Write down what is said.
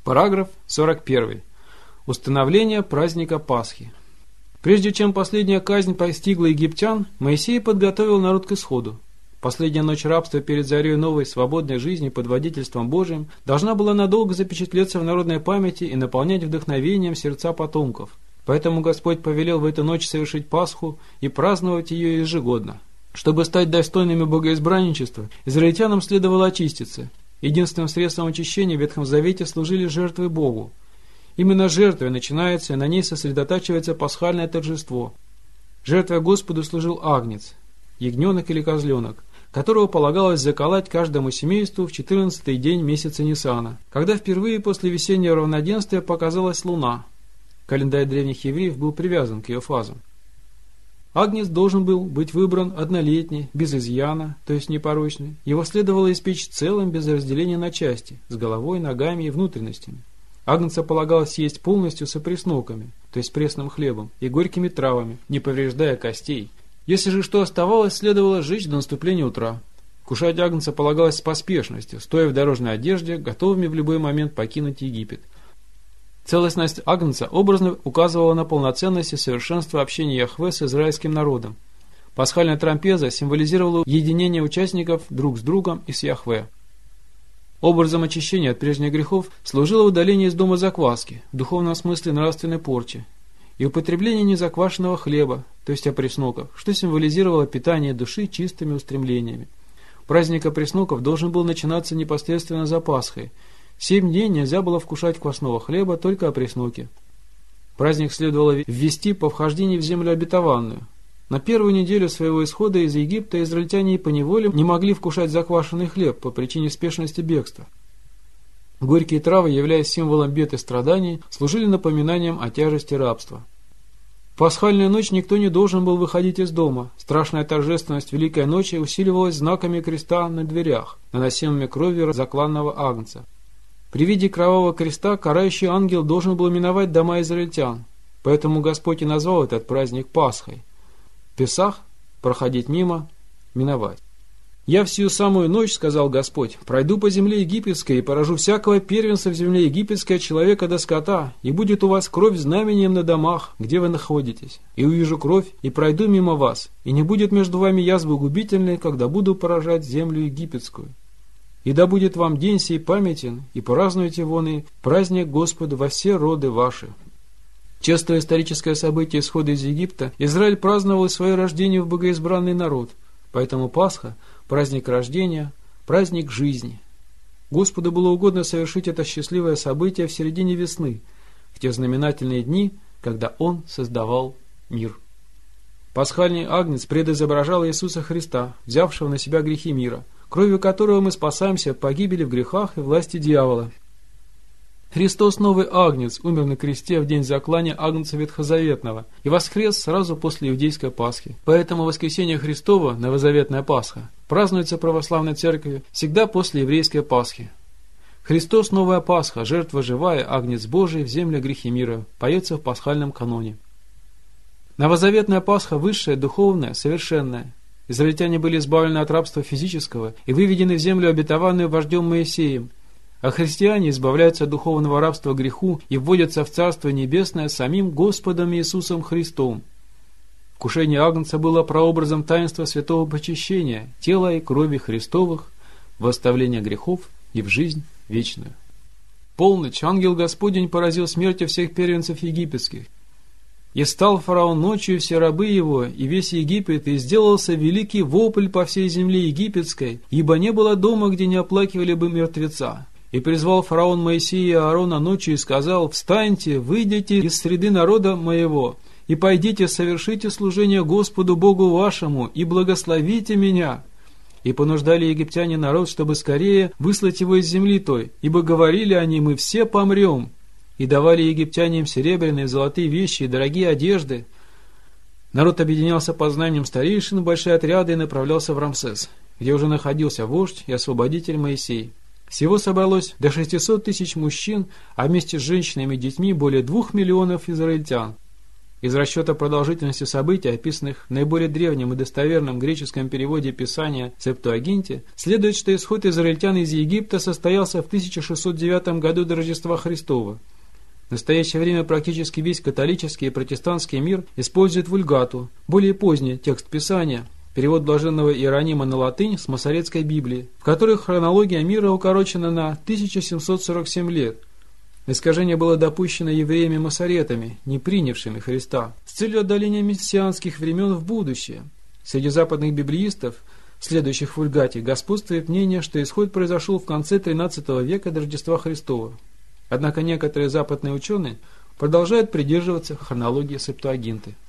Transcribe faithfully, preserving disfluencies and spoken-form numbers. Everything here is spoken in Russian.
Параграф сорок первый. Установление праздника Пасхи. Прежде чем последняя казнь постигла египтян, Моисей подготовил народ к исходу. Последняя ночь рабства перед зарей новой свободной жизни под водительством Божиим должна была надолго запечатлеться в народной памяти и наполнять вдохновением сердца потомков. Поэтому Господь повелел в эту ночь совершить Пасху и праздновать ее ежегодно. Чтобы стать достойными богоизбранничества, израильтянам следовало очиститься. Единственным средством очищения в Ветхом Завете служили жертвы Богу. Именно жертвой начинается и на ней сосредотачивается пасхальное торжество. Жертвой Господу служил агнец, ягненок или козленок, которого полагалось заколоть каждому семейству в четырнадцатый день месяца Нисана, когда впервые после весеннего равноденствия показалась луна. Календарь древних евреев был привязан к ее фазам. Агнец должен был быть выбран однолетний, без изъяна, то есть непорочный. Его следовало испечь целым, без разделения на части, с головой, ногами и внутренностями. Агнца полагалось есть полностью с опресноками, то есть пресным хлебом, и горькими травами, не повреждая костей. Если же что оставалось, следовало сжечь до наступления утра. Кушать агнца полагалось с поспешностью, стоя в дорожной одежде, готовыми в любой момент покинуть Египет. Целостность агнца образно указывала на полноценность и совершенство общения Яхве с израильским народом. Пасхальная трапеза символизировала единение участников друг с другом и с Яхве. Образом очищения от прежних грехов служило удаление из дома закваски, в духовном смысле нравственной порчи, и употребление незаквашенного хлеба, то есть опресноков, что символизировало питание души чистыми устремлениями. Праздник опресноков должен был начинаться непосредственно за Пасхой. Семь дней нельзя было вкушать квасного хлеба, только опресноки. Праздник следовало ввести по вхождении в землю обетованную. На первую неделю своего исхода из Египта израильтяне поневоле не могли вкушать заквашенный хлеб по причине спешности бегства. Горькие травы, являясь символом бед и страданий, служили напоминанием о тяжести рабства. В пасхальную ночь никто не должен был выходить из дома. Страшная торжественность Великой Ночи усиливалась знаками креста на дверях, наносимыми кровью закланного агнца. При виде кровавого креста карающий ангел должен был миновать дома израильтян, поэтому Господь и назвал этот праздник Пасхой. Песах – проходить мимо, миновать. «Я всю самую ночь, — сказал Господь, — пройду по земле египетской и поражу всякого первенца в земле египетской от человека до скота, и будет у вас кровь знамением на домах, где вы находитесь. И увижу кровь, и пройду мимо вас, и не будет между вами язвы губительной, когда буду поражать землю египетскую. И да будет вам день сей памятен, и празднуйте вон и праздник Господу во все роды ваши». Чествуя историческое событие исхода из Египта, Израиль праздновал свое рождение в богоизбранный народ, поэтому Пасха – праздник рождения, праздник жизни. Господу было угодно совершить это счастливое событие в середине весны, в те знаменательные дни, когда Он создавал мир. Пасхальный агнец предизображал Иисуса Христа, взявшего на себя грехи мира, кровью которого мы спасаемся от погибели в грехах и власти дьявола. Христос, новый агнец, умер на кресте в день заклания агнца ветхозаветного и воскрес сразу после иудейской Пасхи. Поэтому воскресение Христово, новозаветная Пасха, празднуется православной церковью всегда после еврейской Пасхи. Христос, новая Пасха, жертва живая, агнец Божий, в земле грехи мира, поется в пасхальном каноне. Новозаветная Пасха высшая, духовная, совершенная. Израильтяне были избавлены от рабства физического и выведены в землю обетованную вождем Моисеем, а христиане избавляются от духовного рабства греху и вводятся в Царство Небесное самим Господом Иисусом Христом. Вкушение агнца было прообразом таинства святого почищения, тела и крови Христовых, в оставление грехов и в жизнь вечную. В полночь ангел Господень поразил смертью всех первенцев египетских. И стал фараон ночью, все рабы его, и весь Египет, и сделался великий вопль по всей земле египетской, ибо не было дома, где не оплакивали бы мертвеца. И призвал фараон Моисея и Аарона ночью и сказал: «Встаньте, выйдите из среды народа моего, и пойдите совершите служение Господу Богу вашему, и благословите меня». И понуждали египтяне народ, чтобы скорее выслать его из земли той, ибо говорили они: «Мы все помрем». И давали египтяне им серебряные, золотые вещи и дорогие одежды. Народ объединялся под знаменем старейшин в большие отряды и направлялся в Рамсес, где уже находился вождь и освободитель Моисей. Всего собралось до шестисот тысяч мужчин, а вместе с женщинами и детьми более двух миллионов израильтян. Из расчета продолжительности событий, описанных в наиболее древнем и достоверном греческом переводе Писания Септуагинте, следует, что исход израильтян из Египта состоялся в тысяча шестьсот девятом году до Рождества Христова. В настоящее время практически весь католический и протестантский мир использует вульгату, более поздний текст Писания, перевод блаженного Иеронима на латынь с Масоретской Библии, в которой хронология мира укорочена на тысяча семьсот сорок семь лет. Искажение было допущено евреями-масоретами, не принявшими Христа, с целью отдаления мессианских времен в будущее. Среди западных библеистов, следующих вульгате, господствует мнение, что исход произошел в конце тринадцатого века до Рождества Христова. Однако некоторые западные ученые продолжают придерживаться хронологии Септуагинты.